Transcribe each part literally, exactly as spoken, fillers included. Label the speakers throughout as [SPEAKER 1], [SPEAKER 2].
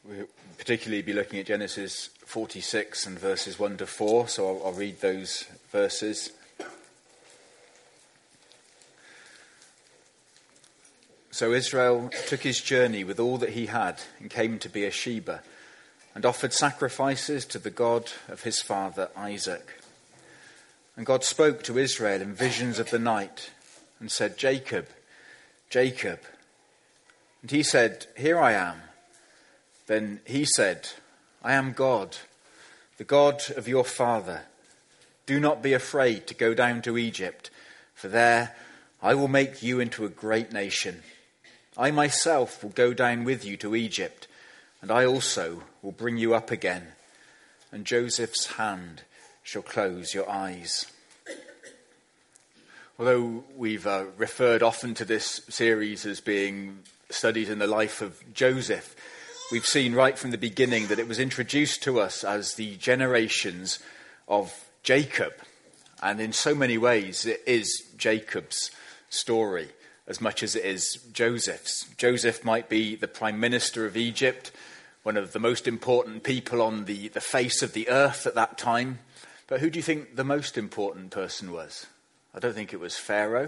[SPEAKER 1] We'll particularly be looking at Genesis forty-six and verses one to four, so I'll, I'll read those verses. So Israel took his journey with all that he had and came to Beersheba and offered sacrifices to the God of his father Isaac. And God spoke to Israel in visions of the night and said, "Jacob, Jacob." And he said, "Here I am." Then he said, "I am God, the God of your father. Do not be afraid to go down to Egypt, for there I will make you into a great nation. I myself will go down with you to Egypt, and I also will bring you up again, and Joseph's hand shall close your eyes." Although we've uh, referred often to this series as being studies in the life of Joseph, we've seen right from the beginning that it was introduced to us as the generations of Jacob. And in so many ways, it is Jacob's story as much as it is Joseph's. Joseph might be the prime minister of Egypt, one of the most important people on the, the face of the earth at that time. But who do you think the most important person was? I don't think it was Pharaoh.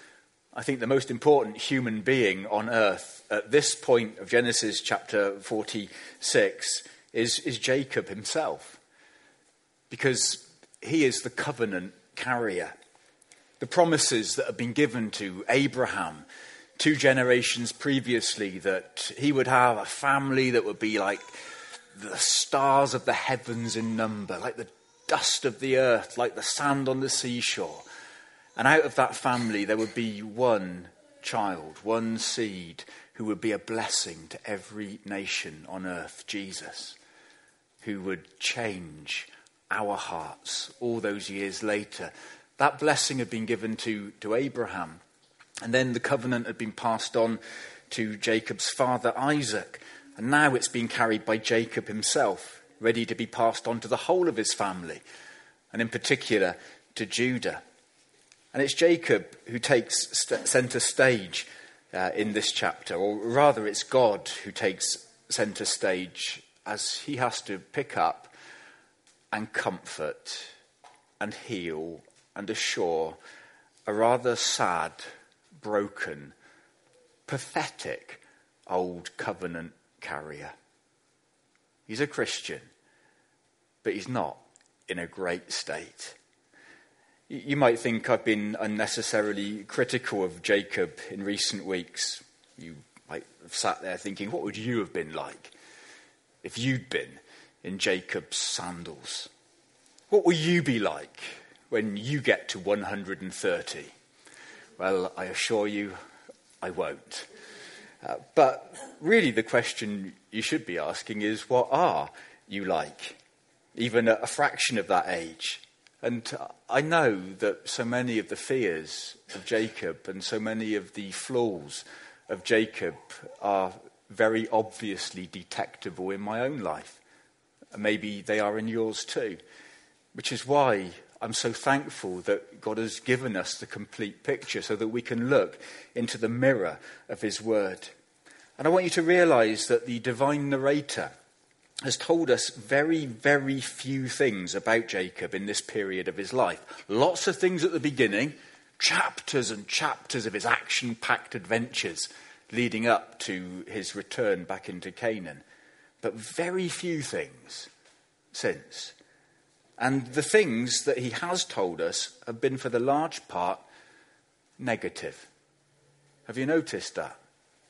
[SPEAKER 1] I think the most important human being on earth at this point of Genesis chapter forty-six is, is Jacob himself, because he is the covenant carrier. The promises that have been given to Abraham two generations previously, that he would have a family that would be like the stars of the heavens in number, like the dust of the earth, like the sand on the seashore. And out of that family, there would be one child, one seed, who would be a blessing to every nation on earth, Jesus, who would change our hearts all those years later. That blessing had been given to, to Abraham. And then the covenant had been passed on to Jacob's father, Isaac. And now it's been carried by Jacob himself, ready to be passed on to the whole of his family, and in particular to Judah. And it's Jacob who takes st- centre stage uh, in this chapter, or rather it's God who takes centre stage as he has to pick up and comfort and heal and assure a rather sad, broken, pathetic old covenant carrier. He's a Christian, but he's not in a great state. You might think I've been unnecessarily critical of Jacob in recent weeks. You might have sat there thinking, what would you have been like if you'd been in Jacob's sandals? What will you be like when you get to one hundred thirty? Well, I assure you, I won't. Uh, but really the question you should be asking is, what are you like, even at a fraction of that age? And I know that so many of the fears of Jacob and so many of the flaws of Jacob are very obviously detectable in my own life. Maybe they are in yours too, which is why I'm so thankful that God has given us the complete picture so that we can look into the mirror of his word. And I want you to realise that the divine narrator has told us very, very few things about Jacob in this period of his life. Lots of things at the beginning, chapters and chapters of his action-packed adventures leading up to his return back into Canaan. But very few things since. And the things that he has told us have been, for the large part, negative. Have you noticed that?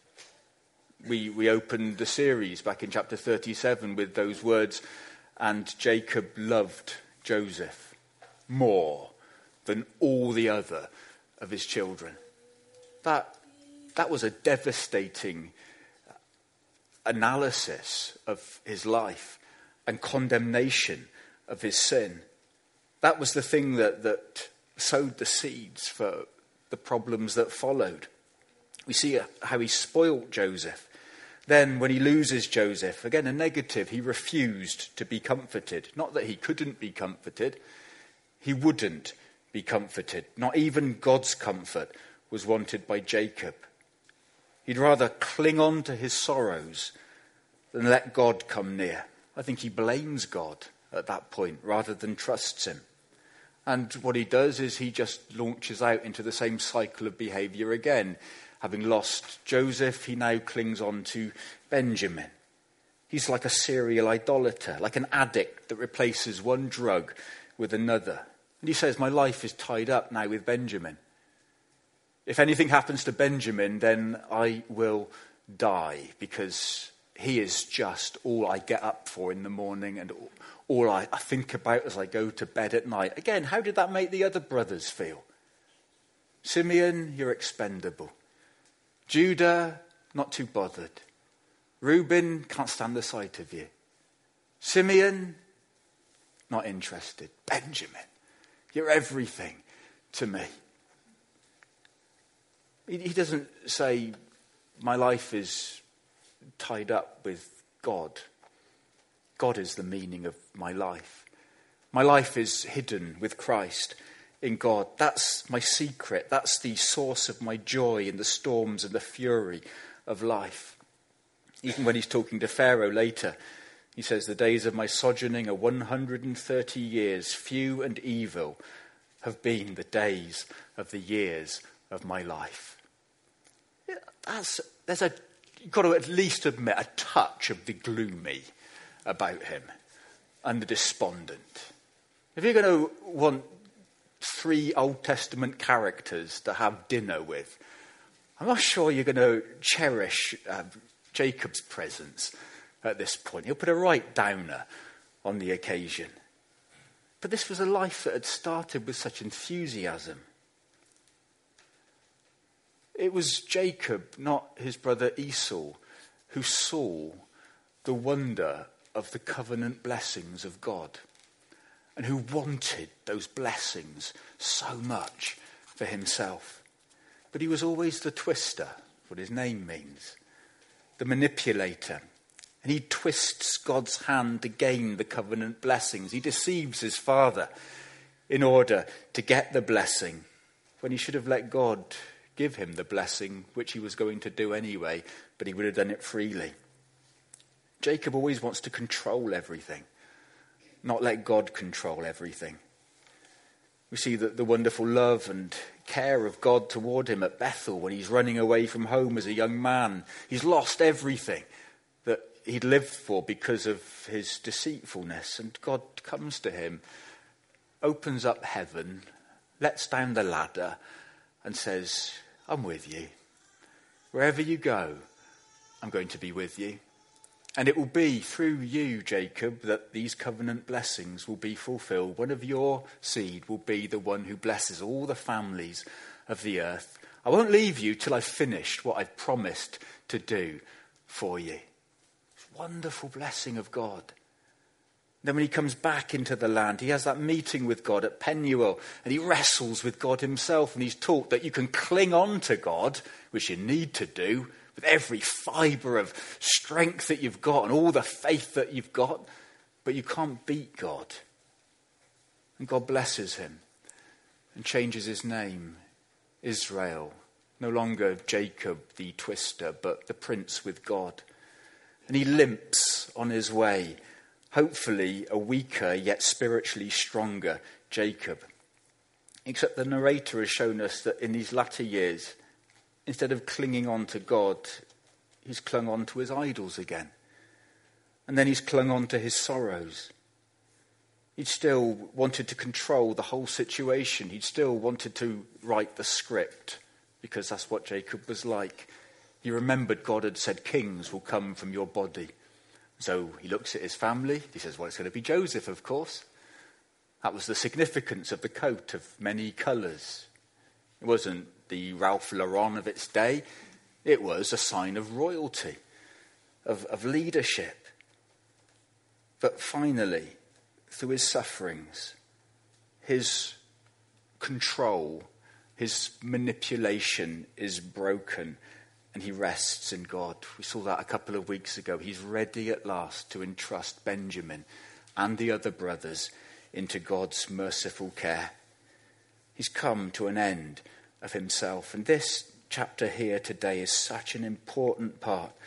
[SPEAKER 1] We we opened the series back in chapter thirty-seven with those words, "And Jacob loved Joseph more than all the other of his children." That, that was a devastating analysis of his life and condemnation of his sin. That was the thing that, that sowed the seeds for the problems that followed. We see how he spoilt Joseph. Then when he loses Joseph, again a negative, he refused to be comforted. Not that he couldn't be comforted, he wouldn't be comforted. Not even God's comfort was wanted by Jacob. He'd rather cling on to his sorrows then let God come near. I think he blames God at that point rather than trusts him. And what he does is he just launches out into the same cycle of behaviour again. Having lost Joseph, he now clings on to Benjamin. He's like a serial idolater, like an addict that replaces one drug with another. And he says, my life is tied up now with Benjamin. If anything happens to Benjamin, then I will die, because he is just all I get up for in the morning and all I, I think about as I go to bed at night. Again, how did that make the other brothers feel? Simeon, you're expendable. Judah, not too bothered. Reuben, can't stand the sight of you. Simeon, not interested. Benjamin, you're everything to me. He, he doesn't say, my life is tied up with God. God is the meaning of my life. My life is hidden with Christ in God. That's my secret. That's the source of my joy in the storms and the fury of life. Even when he's talking to Pharaoh later, he says, the days of my sojourning are one hundred thirty years. Few and evil have been the days of the years of my life. Yeah, that's, there's a, you've got to at least admit a touch of the gloomy about him and the despondent. If you're going to want three Old Testament characters to have dinner with, I'm not sure you're going to cherish uh, Jacob's presence at this point. He'll put a right downer on the occasion. But this was a life that had started with such enthusiasm. It was Jacob, not his brother Esau, who saw the wonder of the covenant blessings of God and who wanted those blessings so much for himself. But he was always the twister, what his name means, the manipulator. And he twists God's hand to gain the covenant blessings. He deceives his father in order to get the blessing, when he should have let God give him the blessing, which he was going to do anyway, but he would have done it freely. Jacob always wants to control everything, not let God control everything. We see that the wonderful love and care of God toward him at Bethel when he's running away from home as a young man. He's lost everything that he'd lived for because of his deceitfulness. And God comes to him, opens up heaven, lets down the ladder and says, I'm with you. Wherever you go, I'm going to be with you. And it will be through you, Jacob, that these covenant blessings will be fulfilled. One of your seed will be the one who blesses all the families of the earth. I won't leave you till I've finished what I've promised to do for you. Wonderful blessing of God. Then when he comes back into the land, he has that meeting with God at Penuel, and he wrestles with God himself, and he's taught that you can cling on to God, which you need to do, with every fibre of strength that you've got and all the faith that you've got, but you can't beat God. And God blesses him and changes his name, Israel, no longer Jacob the twister, but the prince with God. And he limps on his way, hopefully a weaker yet spiritually stronger Jacob. Except the narrator has shown us that in these latter years, instead of clinging on to God, he's clung on to his idols again. And then he's clung on to his sorrows. He'd still wanted to control the whole situation. He'd still wanted to write the script, because that's what Jacob was like. He remembered God had said kings will come from your body. So he looks at his family. He says, well, it's going to be Joseph, of course. That was the significance of the coat of many colours. It wasn't the Ralph Lauren of its day. It was a sign of royalty, of, of leadership. But finally, through his sufferings, his control, his manipulation is broken, and he rests in God. We saw that a couple of weeks ago. He's ready at last to entrust Benjamin and the other brothers into God's merciful care. He's come to an end of himself. And this chapter here today is such an important part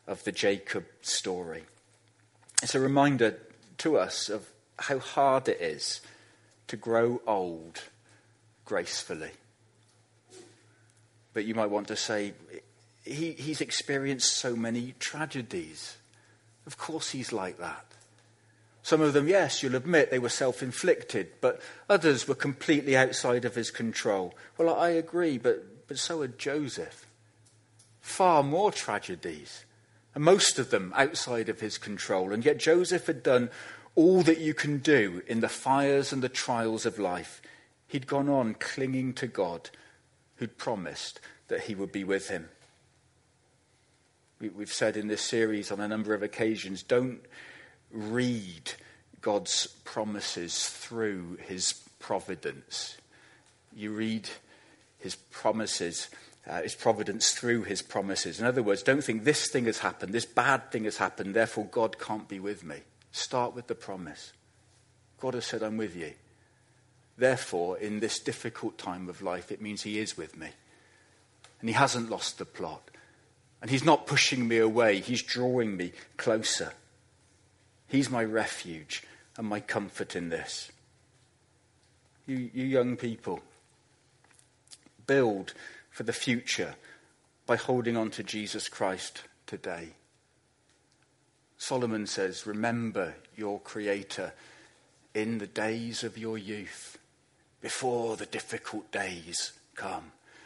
[SPEAKER 1] of the Jacob story. It's a reminder to us of how hard it is to grow old gracefully. But you might want to say, he, he's experienced so many tragedies. Of course he's like that. Some of them, yes, you'll admit they were self-inflicted, but others were completely outside of his control. Well, I agree, but, but so had Joseph. Far more tragedies, and most of them outside of his control. And yet Joseph had done all that you can do in the fires and the trials of life. He'd gone on clinging to God, who'd promised that he would be with him. We, we've said in this series on a number of occasions, don't read God's promises through his providence. You read his promises, uh, his providence through his promises. In other words, don't think this thing has happened, this bad thing has happened, therefore God can't be with me. Start with the promise. God has said, I'm with you. Therefore, in this difficult time of life, it means he is with me. And he hasn't lost the plot. And he's not pushing me away. He's drawing me closer. He's my refuge and my comfort in this. You, you young people, build for the future by holding on to Jesus Christ today. Solomon says, remember your Creator in the days of your youth, before the difficult days come.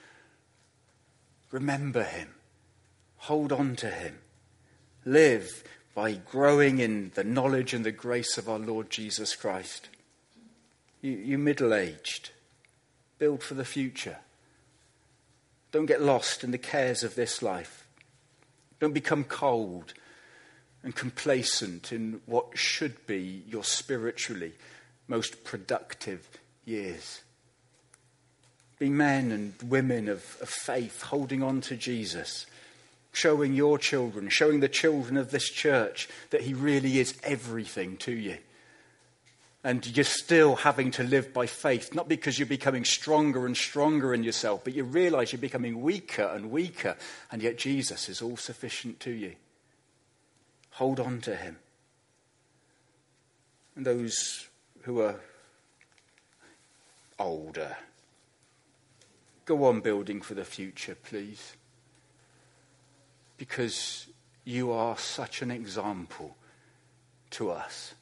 [SPEAKER 1] Remember him. Hold on to him. Live by growing in the knowledge and the grace of our Lord Jesus Christ. You, you middle-aged, build for the future. Don't get lost in the cares of this life. Don't become cold and complacent in what should be your spiritually most productive years. Be men and women of, of faith, holding on to Jesus, showing your children, showing the children of this church that he really is everything to you. And you're still having to live by faith, not because you're becoming stronger and stronger in yourself, but you realize you're becoming weaker and weaker, and yet Jesus is all sufficient to you. Hold on to him. And those who are older, go on building for the future, please. Because you are such an example to us.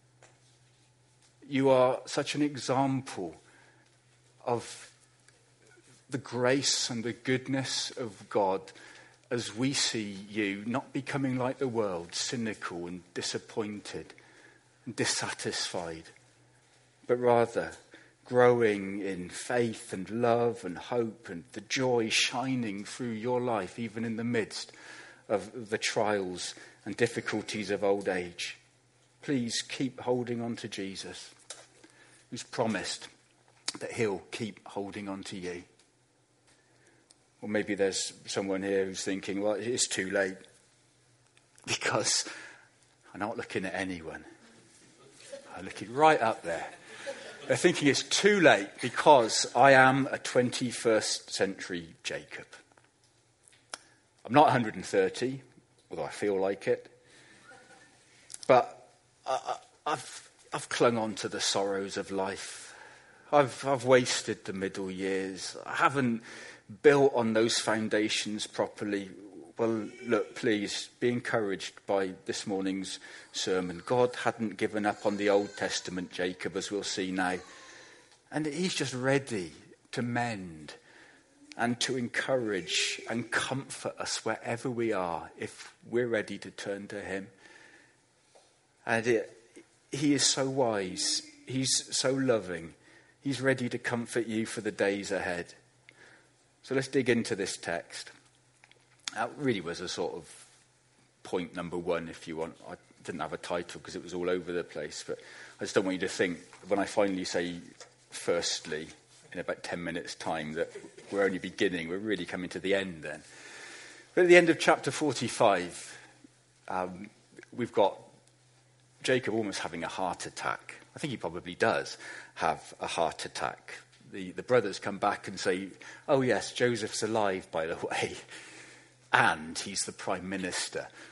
[SPEAKER 1] You are such an example of the grace and the goodness of God as we see you not becoming like the world, cynical and disappointed and dissatisfied, but rather growing in faith and love and hope and the joy shining through your life, even in the midst of the trials and difficulties of old age. Please keep holding on to Jesus, who's promised that he'll keep holding on to you. Or maybe there's someone here who's thinking, well, it's too late. Because I'm not looking at anyone. I'm looking right up there. They're thinking it's too late because I am a twenty-first century Jacob. I'm not one hundred thirty, although I feel like it. But I, I've, I've clung on to the sorrows of life. I've, I've wasted the middle years. I haven't built on those foundations properly. Well, look, please be encouraged by this morning's sermon. God hadn't given up on the Old Testament Jacob, as we'll see now. And he's just ready to mend and to encourage and comfort us wherever we are if we're ready to turn to him. And it, he is so wise. He's so loving. He's ready to comfort you for the days ahead. So let's dig into this text. That really was a sort of point number one, if you want. I didn't have a title because it was all over the place, but I just don't want you to think when I finally say firstly in about ten minutes' time that we're only beginning. We're really coming to the end then. But at the end of chapter forty-five, um, we've got Jacob almost having a heart attack. I think he probably does have a heart attack. The, the brothers come back and say, oh yes, Joseph's alive, by the way. And he's the prime minister.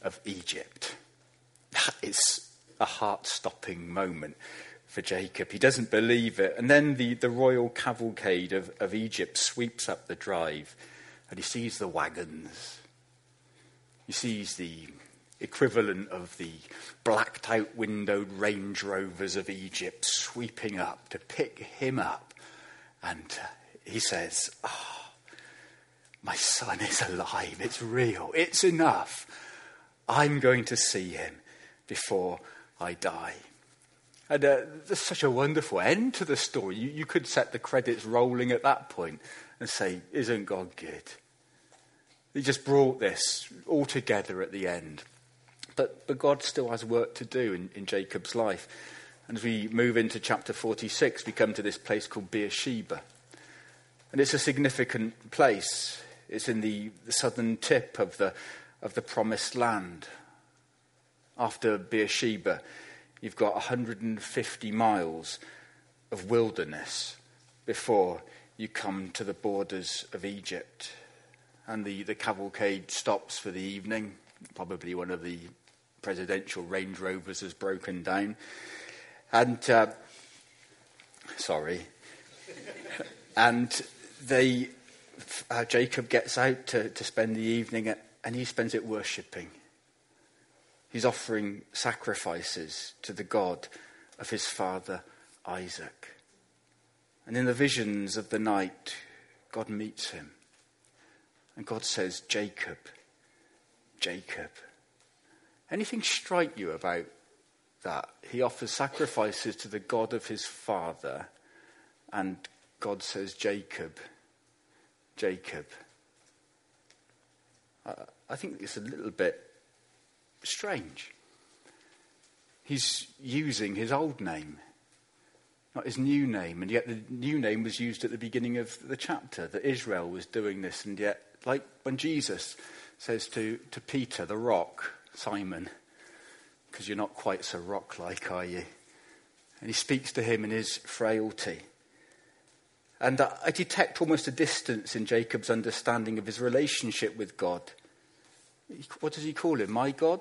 [SPEAKER 1] of Egypt. That is a heart-stopping moment for Jacob. He doesn't believe it. And then the, the royal cavalcade of, of Egypt sweeps up the drive, and he sees the wagons. He sees the equivalent of the blacked-out windowed Range Rovers of Egypt sweeping up to pick him up. And he says, oh, my son is alive. It's real. It's enough. I'm going to see him before I die. And uh, there's such a wonderful end to the story. You, you could set the credits rolling at that point and say, isn't God good? He just brought this all together at the end. But, but God still has work to do in, in Jacob's life. And as we move into chapter forty-six, we come to this place called Beersheba. And it's a significant place. It's in the, the southern tip of the, of the promised land. After Beersheba, you've got one hundred fifty miles of wilderness before you come to the borders of Egypt. And the, the cavalcade stops for the evening. Probably one of the presidential Range Rovers has broken down. And, uh, sorry. And they, uh, Jacob gets out to, to spend the evening, at, and he spends it worshipping. He's offering sacrifices to the God of his father Isaac. And in the visions of the night, God meets him. And God says, Jacob, Jacob. Anything strike you about that? He offers sacrifices to the God of his father, and God says, Jacob, Jacob. I, I think it's a little bit strange. He's using his old name, not his new name, and yet the new name was used at the beginning of the chapter, that Israel was doing this, and yet, like when Jesus says to, to Peter, the rock, Simon, because you're not quite so rock-like, are you? And he speaks to him in his frailty. And I detect almost a distance in Jacob's understanding of his relationship with God. What does he call him? My God?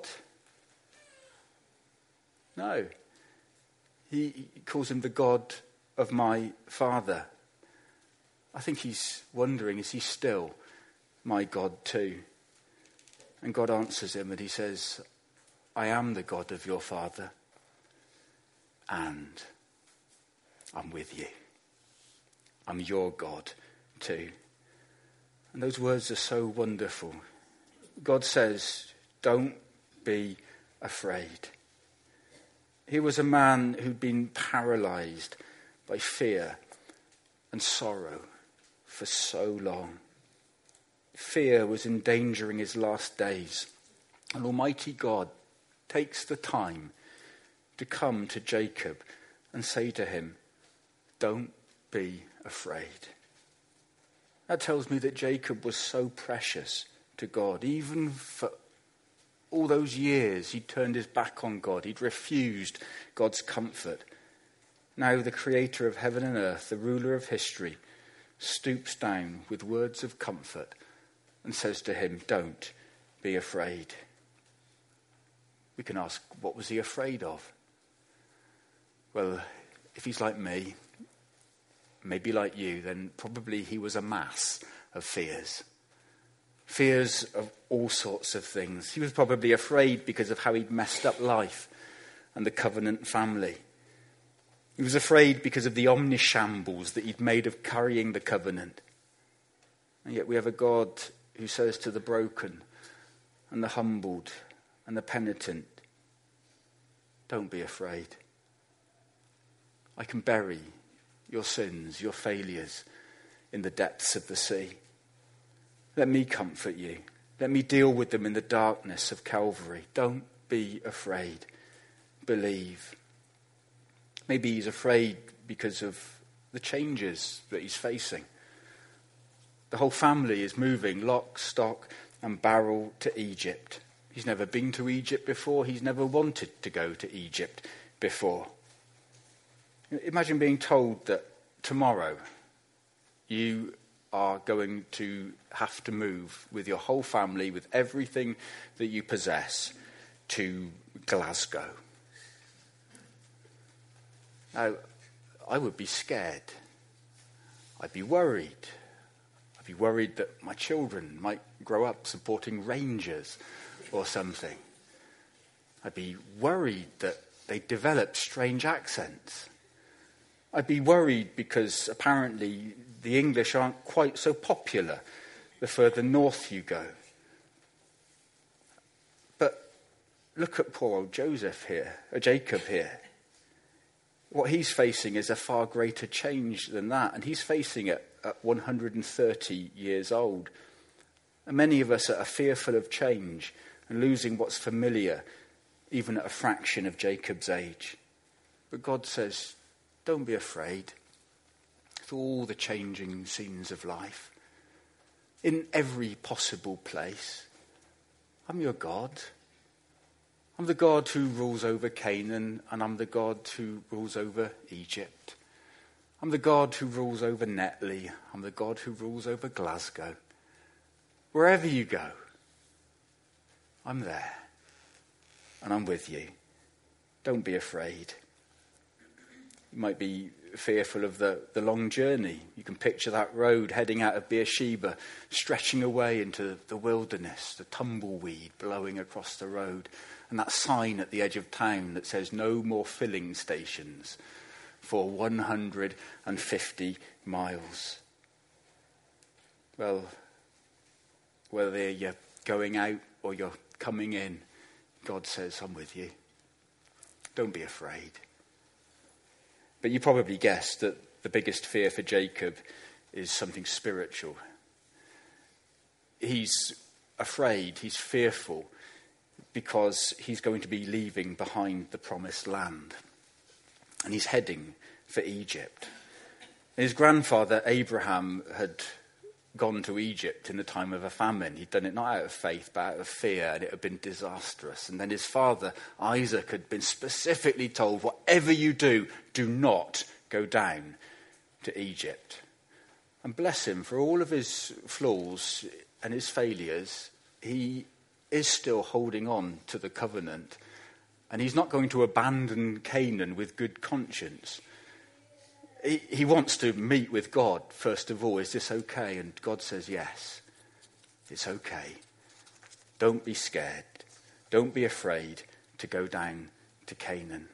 [SPEAKER 1] No. He calls him the God of my father. I think he's wondering, is he still my God too? And God answers him and he says, I am the God of your father, and I'm with you. I'm your God too. And those words are so wonderful. God says, don't be afraid. He was a man who'd been paralyzed by fear and sorrow for so long. Fear was endangering his last days. And Almighty God takes the time to come to Jacob and say to him, don't be afraid. That tells me that Jacob was so precious to God. Even for all those years, he'd turned his back on God. He'd refused God's comfort. Now the creator of heaven and earth, the ruler of history, stoops down with words of comfort and says to him, don't be afraid. We can ask, what was he afraid of? Well, if he's like me, maybe like you, then probably he was a mass of fears. Fears of all sorts of things. He was probably afraid because of how he'd messed up life and the covenant family. He was afraid because of the omnishambles that he'd made of carrying the covenant. And yet we have a God who says to the broken and the humbled and the penitent, don't be afraid. I can bury your sins, your failures in the depths of the sea. Let me comfort you. Let me deal with them in the darkness of Calvary. Don't be afraid. Believe. Maybe he's afraid because of the changes that he's facing. The whole family is moving lock, stock and barrel to Egypt. He's never been to Egypt before. He's never wanted to go to Egypt before. Imagine being told that tomorrow you are going to have to move with your whole family, with everything that you possess, to Glasgow. Now, I would be scared. I'd be worried. I'd be worried that my children might grow up supporting Rangers or something. I'd be worried that they'd develop strange accents. I'd be worried because apparently the English aren't quite so popular the further north you go. But look at poor old Joseph here, or Jacob here. What he's facing is a far greater change than that, and he's facing it at one hundred thirty years old. And many of us are fearful of change and losing what's familiar, even at a fraction of Jacob's age. But God says, don't be afraid. Through all the changing scenes of life, in every possible place, I'm your God. I'm the God who rules over Canaan, and I'm the God who rules over Egypt. I'm the God who rules over Netley. I'm the God who rules over Glasgow. Wherever you go, I'm there, and I'm with you. Don't be afraid. You might be fearful of the, the long journey. You can picture that road heading out of Beersheba, stretching away into the wilderness, the tumbleweed blowing across the road, and that sign at the edge of town that says no more filling stations for one hundred fifty miles. Well, whether you're going out or you're coming in, God says, I'm with you. Don't be afraid. But you probably guessed that the biggest fear for Jacob is something spiritual. He's afraid, he's fearful, because he's going to be leaving behind the promised land. And he's heading for Egypt. His grandfather Abraham had gone to Egypt in the time of a famine. He'd done it not out of faith, but out of fear, and it had been disastrous. And then his father, Isaac, had been specifically told, whatever you do, do not go down to Egypt. And bless him, for all of his flaws and his failures, he is still holding on to the covenant. And he's not going to abandon Canaan with good conscience. He, he wants to meet with God, first of all. Is this okay? And God says, yes, it's okay. Don't be scared. Don't be afraid to go down to Canaan.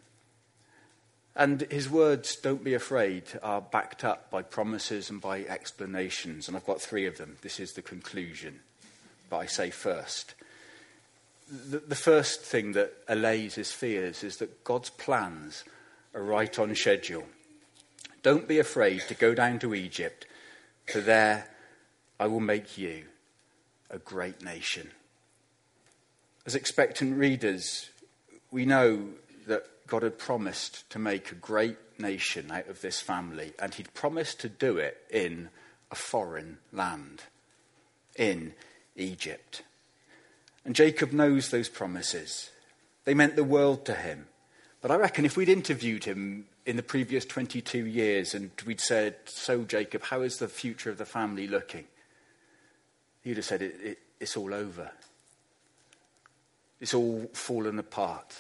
[SPEAKER 1] And his words, don't be afraid, are backed up by promises and by explanations. And I've got three of them. This is the conclusion. But I say first. The, the first thing that allays his fears is that God's plans are right on schedule. Don't be afraid to go down to Egypt, for there I will make you a great nation. As expectant readers, we know that God had promised to make a great nation out of this family, and he'd promised to do it in a foreign land, in Egypt. And Jacob knows those promises. They meant the world to him. But I reckon if we'd interviewed him in the previous twenty-two years and we'd said, so Jacob, how is the future of the family looking? He'd have said, it, it, it's all over. It's all fallen apart.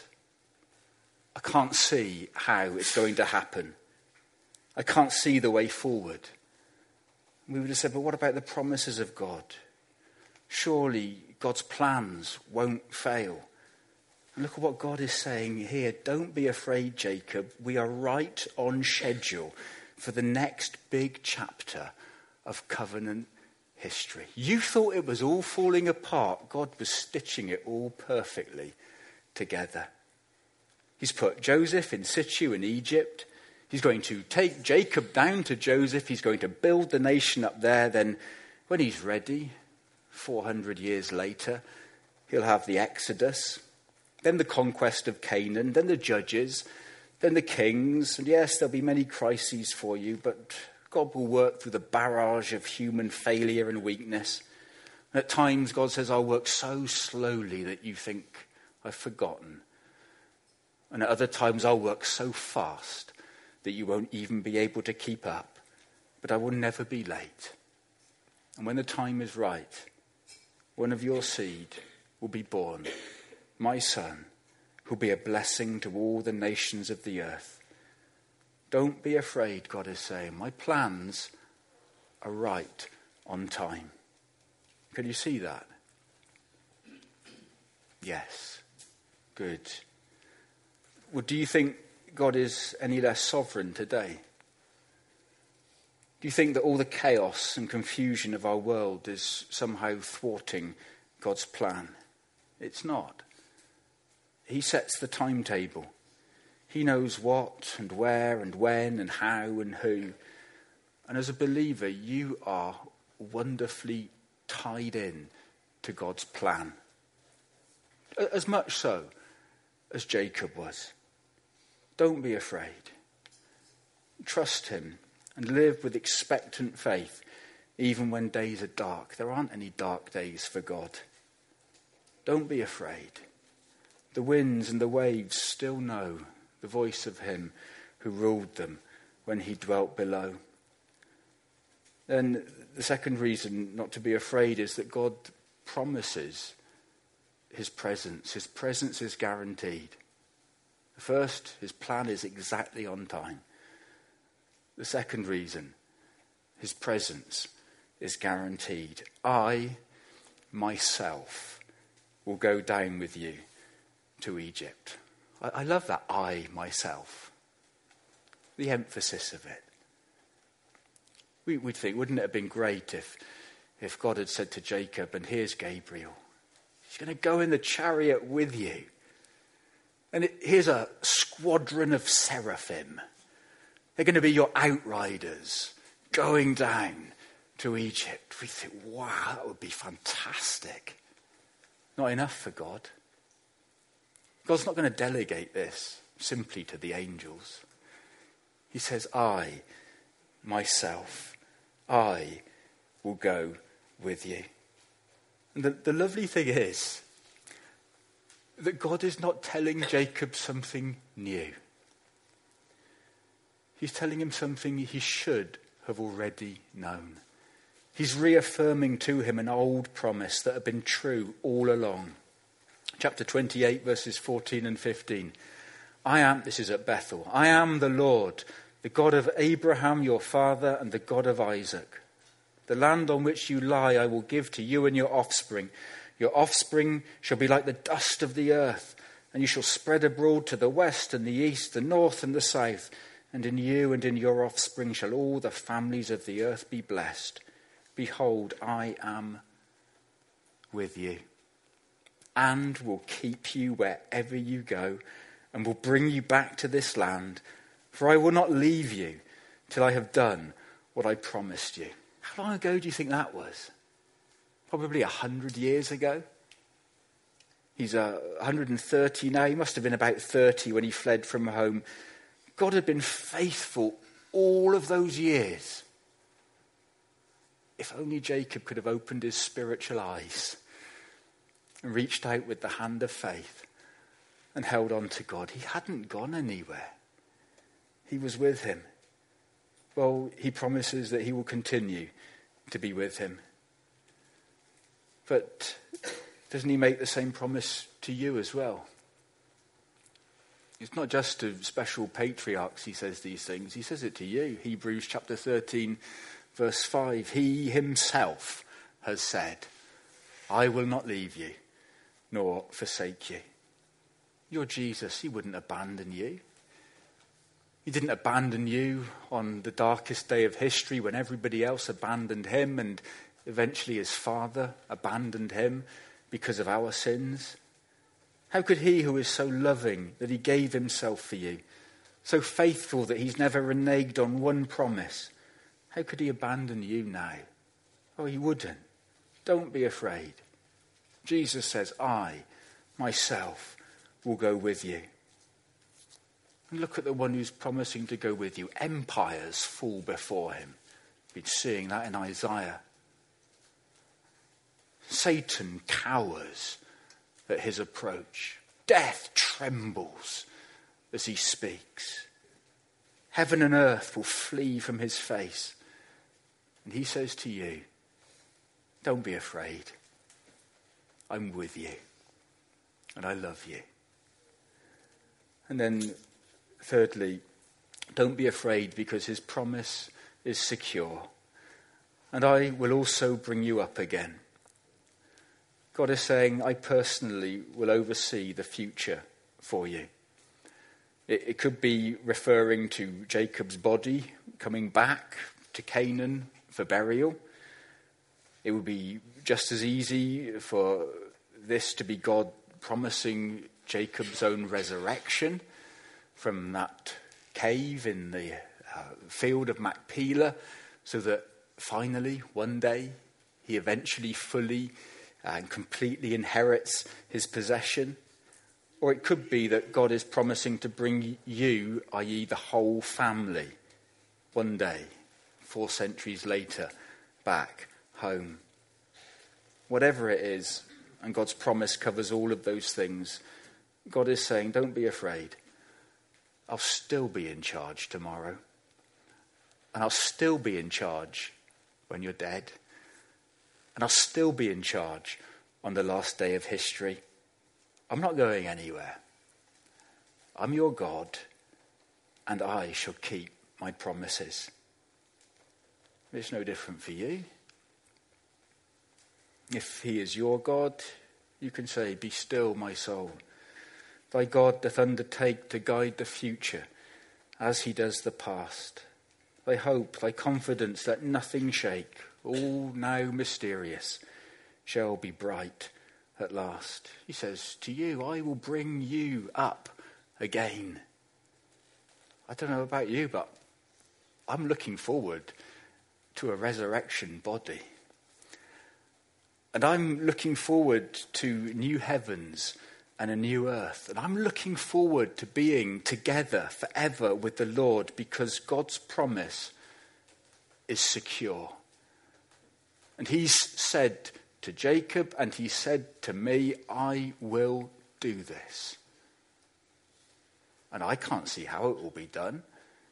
[SPEAKER 1] I can't see how it's going to happen. I can't see the way forward. We would have said, but what about the promises of God? Surely God's plans won't fail. And look at what God is saying here. Don't be afraid, Jacob. We are right on schedule for the next big chapter of covenant history. You thought it was all falling apart. God was stitching it all perfectly together. He's put Joseph in situ in Egypt. He's going to take Jacob down to Joseph. He's going to build the nation up there. Then when he's ready, four hundred years later, he'll have the Exodus, then the conquest of Canaan, then the judges, then the kings. And yes, there'll be many crises for you, but God will work through the barrage of human failure and weakness. And at times, God says, I'll work so slowly that you think I've forgotten. And at other times, I'll work so fast that you won't even be able to keep up. But I will never be late. And when the time is right, one of your seed will be born my son, who'll be a blessing to all the nations of the earth. Don't be afraid, God is saying. My plans are right on time. Can you see that? Yes. Good. Well, do you think God is any less sovereign today? Do you think that all the chaos and confusion of our world is somehow thwarting God's plan? It's not. He sets the timetable. He knows what and where and when and how and who. And as a believer, you are wonderfully tied in to God's plan. As much so as Jacob was. Don't be afraid. Trust him and live with expectant faith, even when days are dark. There aren't any dark days for God. Don't be afraid. The winds and the waves still know the voice of him who ruled them when he dwelt below. Then the second reason not to be afraid is that God promises his presence. His presence is guaranteed. The first, his plan is exactly on time. The second reason, his presence is guaranteed. I, myself, will go down with you to Egypt. I, I love that I, myself. The emphasis of it. We, we'd think, wouldn't it have been great if, if God had said to Jacob, and here's Gabriel. He's going to go in the chariot with you. And it, here's a squadron of seraphim. They're going to be your outriders going down to Egypt. We think, wow, that would be fantastic. Not enough for God. God's not going to delegate this simply to the angels. He says, I, myself, I will go with you. And the, the lovely thing is that God is not telling Jacob something new. He's telling him something he should have already known. He's reaffirming to him an old promise that had been true all along. Chapter twenty-eight, verses fourteen and fifteen. I am, this is at Bethel, I am the Lord, the God of Abraham your father and the God of Isaac. The land on which you lie I will give to you and your offspring. Your offspring shall be like the dust of the earth, and you shall spread abroad to the west and the east, the north and the south. And in you and in your offspring shall all the families of the earth be blessed. Behold, I am with you, and will keep you wherever you go, and will bring you back to this land. For I will not leave you till I have done what I promised you. How long ago do you think that was? Probably a hundred years ago. He's uh, one hundred thirty now. He must have been about thirty when he fled from home. God had been faithful all of those years. If only Jacob could have opened his spiritual eyes and reached out with the hand of faith and held on to God. He hadn't gone anywhere. He was with him. Well, he promises that he will continue to be with him. But doesn't he make the same promise to you as well? It's not just to special patriarchs he says these things. He says it to you. Hebrews chapter thirteen, verse five. He himself has said, I will not leave you, nor forsake you. You're Jesus. He wouldn't abandon you. He didn't abandon you on the darkest day of history when everybody else abandoned him, and eventually his Father abandoned him because of our sins. How could he who is so loving that he gave himself for you, so faithful that he's never reneged on one promise, how could he abandon you now? Oh, he wouldn't. Don't be afraid. Jesus says, I, myself, will go with you. And look at the one who's promising to go with you. Empires fall before him. We've been seeing that in Isaiah. Satan cowers at his approach. Death trembles as he speaks. Heaven and earth will flee from his face. And he says to you, don't be afraid. I'm with you. and I love you. And then thirdly, don't be afraid because his promise is secure. And I will also bring you up again. God is saying, I personally will oversee the future for you. It, it could be referring to Jacob's body coming back to Canaan for burial. It would be just as easy for this to be God promising Jacob's own resurrection from that cave in the uh, field of Machpelah, so that finally, one day, he eventually fully and completely inherits his possession. Or it could be that God is promising to bring you, that is the whole family, one day, four centuries later, back home. Whatever it is, and God's promise covers all of those things, God is saying, don't be afraid. I'll still be in charge tomorrow. And I'll still be in charge when you're dead. And I'll still be in charge on the last day of history. I'm not going anywhere. I'm your God, and I shall keep my promises. It's no different for you. If he is your God, you can say, be still, my soul. Thy God doth undertake to guide the future as he does the past. Thy hope, thy confidence, let nothing shake. All now mysterious shall be bright at last. He says to you, I will bring you up again. I don't know about you, but I'm looking forward to a resurrection body. And I'm looking forward to new heavens and a new earth. And I'm looking forward to being together forever with the Lord, because God's promise is secure. And he's said to Jacob, and he said to me, I will do this. And I can't see how it will be done.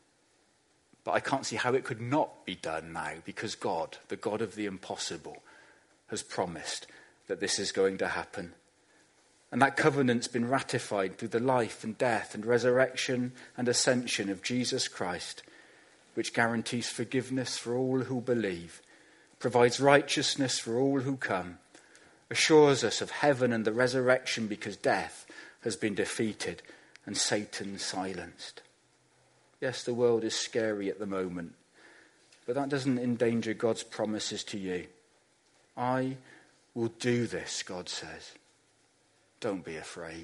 [SPEAKER 1] But I can't see how it could not be done now, because God, the God of the impossible, has promised that this is going to happen. And that covenant's been ratified through the life and death and resurrection and ascension of Jesus Christ, which guarantees forgiveness for all who believe, provides righteousness for all who come, assures us of heaven and the resurrection because death has been defeated and Satan silenced. Yes, the world is scary at the moment, but that doesn't endanger God's promises to you. I will do this, God says. Don't be afraid.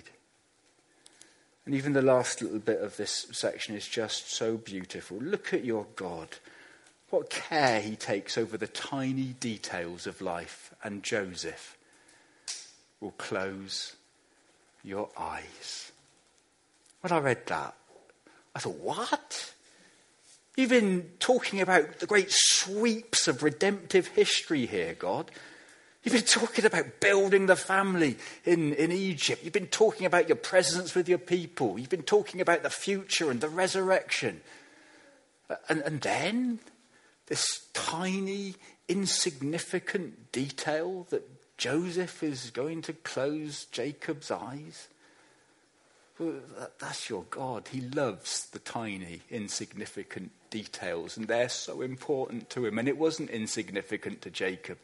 [SPEAKER 1] And even the last little bit of this section is just so beautiful. Look at your God. What care he takes over the tiny details of life. And Joseph will close your eyes. When I read that, I thought, what? You've been talking about the great sweeps of redemptive history here, God. You've been talking about building the family in, in Egypt. You've been talking about your presence with your people. You've been talking about the future and the resurrection. And, and then this tiny, insignificant detail that Joseph is going to close Jacob's eyes. Well, that, that's your God. He loves the tiny, insignificant details, and they're so important to him. And it wasn't insignificant to Jacob.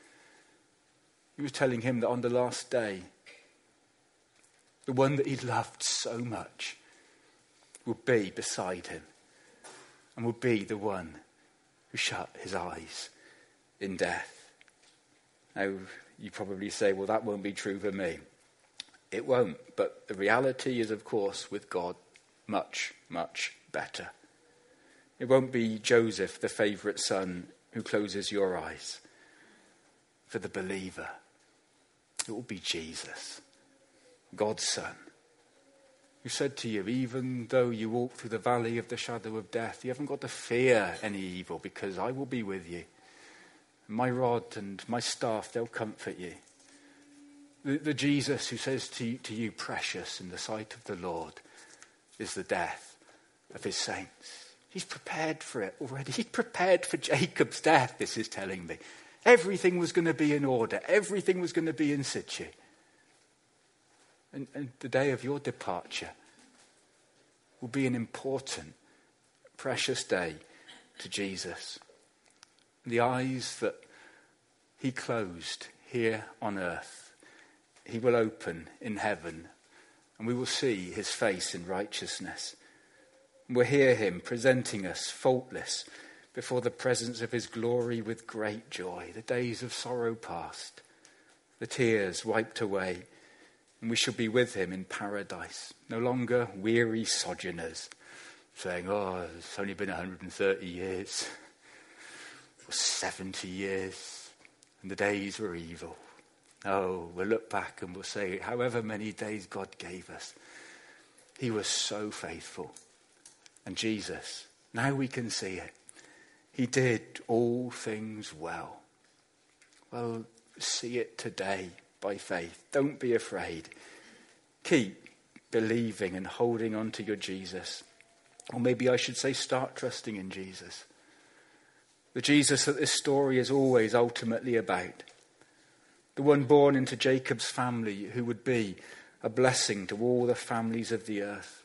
[SPEAKER 1] He was telling him that on the last day, the one that he loved so much would be beside him and would be the one who shut his eyes in death. Now, you probably say, well, that won't be true for me. It won't, but the reality is, of course, with God, much, much better. It won't be Joseph, the favourite son, who closes your eyes. For the believer, it will be Jesus, God's Son, who said to you, even though you walk through the valley of the shadow of death, you haven't got to fear any evil, because I will be with you. My rod and my staff, they'll comfort you. The, the Jesus who says to, to you, precious in the sight of the Lord, is the death of his saints. He's prepared for it already. He's prepared for Jacob's death, this is telling me. Everything was going to be in order. Everything was going to be in situ. And, and the day of your departure will be an important, precious day to Jesus. The eyes that he closed here on earth, he will open in heaven, and we will see his face in righteousness. And we'll hear him presenting us faultless before the presence of his glory with great joy. The days of sorrow past, the tears wiped away, and we shall be with him in paradise, no longer weary sojourners, saying, oh, it's only been one hundred thirty years, or seventy years, and the days were evil. No, we'll look back and we'll say, however many days God gave us, he was so faithful. And Jesus, now we can see it. He did all things well. Well, see it today by faith. Don't be afraid. Keep believing and holding on to your Jesus. Or maybe I should say start trusting in Jesus. The Jesus that this story is always ultimately about. The one born into Jacob's family who would be a blessing to all the families of the earth.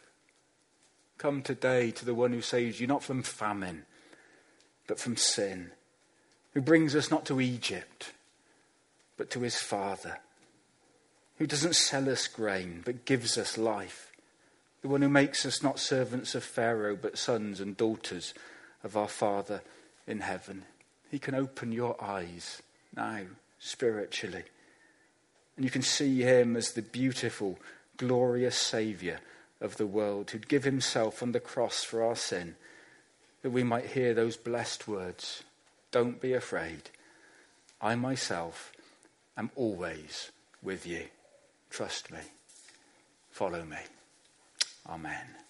[SPEAKER 1] Come today to the one who saves you not from famine, but from sin. Who brings us not to Egypt, but to his Father. Who doesn't sell us grain, but gives us life. The one who makes us not servants of Pharaoh, but sons and daughters of our Father in heaven. He can open your eyes now, spiritually. And you can see him as the beautiful, glorious Saviour of the world, who'd give himself on the cross for our sin, that we might hear those blessed words, don't be afraid. I myself am always with you. Trust me. Follow me. Amen.